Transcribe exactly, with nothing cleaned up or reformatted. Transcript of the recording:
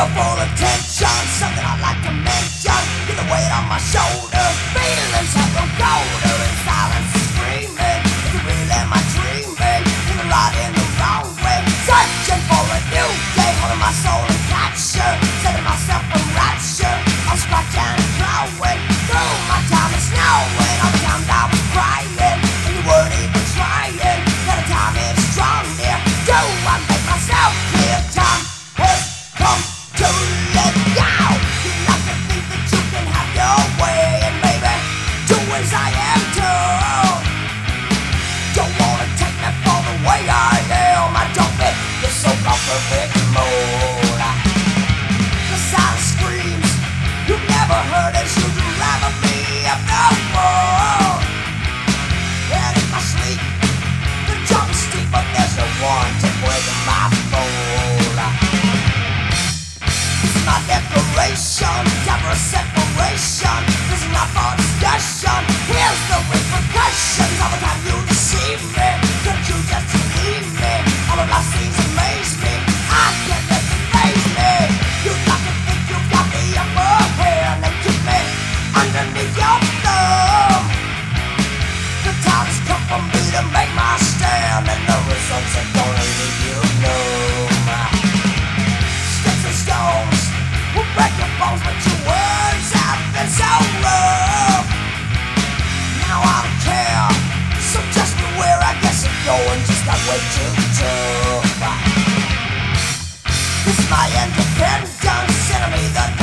Feel full of tension, something I'd like to mention. Get the weight on my shoulder, feelings have grown colder, and silence is screaming. Is it real, am I dreaming? In the right, in the wrong way, searching for a new day, holding my soul in capture, setting myself in rapture. I'm scratching and clawing through my time is snowing. All the times I was crying, and you weren't even trying. Now the time is strong, dear. Do I make myself clear? Time has come to let go. You like to think that you can have your way, and maybe do as I am told. Don't wanna take me for the way I am. I don't fit the so-called perfect mold. The silence screams you've never heard as you drive me up the wall. And in my sleep, the jump is steep, but there's no one to break my fold. This is my declaration, time for a separation. This is not for discussion. Here's the repercussions all the time you deceive me. Couldn't you just leave me? All of life seems amaze me. I can't let you faze me. You like to think you got the upper hand and keep me underneath your thumb. The time's come for me to make my stand, and the results are gonna leave you numb. Sticks and stones will break your bones, but your words have been so rough. Now I don't care, so just beware. I guess I'm going just got way too tough. This is my independence, enemy the